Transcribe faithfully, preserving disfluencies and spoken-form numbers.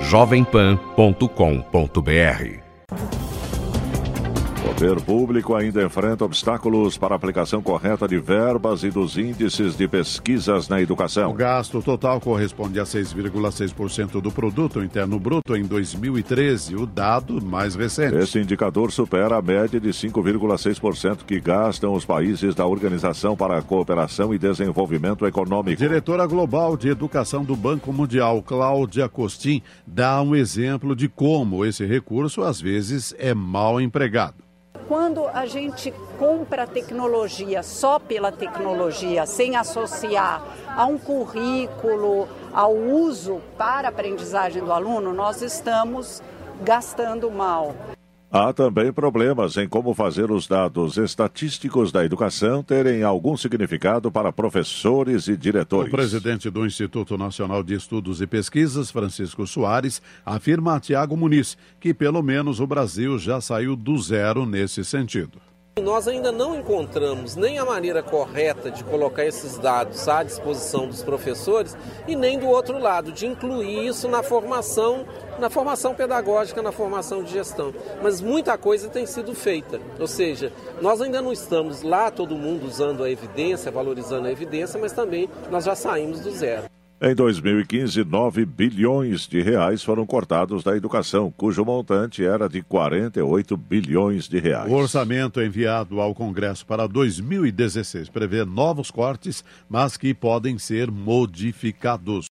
jovem pan ponto com ponto br. O poder público ainda enfrenta obstáculos para a aplicação correta de verbas e dos índices de pesquisas na educação. O gasto total corresponde a seis vírgula seis por cento do produto interno bruto em dois mil e treze, o dado mais recente. Esse indicador supera a média de cinco vírgula seis por cento que gastam os países da Organização para a Cooperação e Desenvolvimento Econômico. Diretora Global de Educação do Banco Mundial, Cláudia Costin, dá um exemplo de como esse recurso às vezes é mal empregado. Quando a gente compra tecnologia só pela tecnologia, sem associar a um currículo, ao uso para a aprendizagem do aluno, nós estamos gastando mal. Há também problemas em como fazer os dados estatísticos da educação terem algum significado para professores e diretores. O presidente do Instituto Nacional de Estudos e Pesquisas, Francisco Soares, afirma a Tiago Muniz que pelo menos o Brasil já saiu do zero nesse sentido. Nós ainda não encontramos nem a maneira correta de colocar esses dados à disposição dos professores e nem do outro lado, de incluir isso na formação, na formação pedagógica, na formação de gestão. Mas muita coisa tem sido feita, ou seja, nós ainda não estamos lá todo mundo usando a evidência, valorizando a evidência, mas também nós já saímos do zero. Em dois mil e quinze, nove bilhões de reais foram cortados da educação, cujo montante era de quarenta e oito bilhões de reais. O orçamento enviado ao Congresso para dois mil e dezesseis prevê novos cortes, mas que podem ser modificados.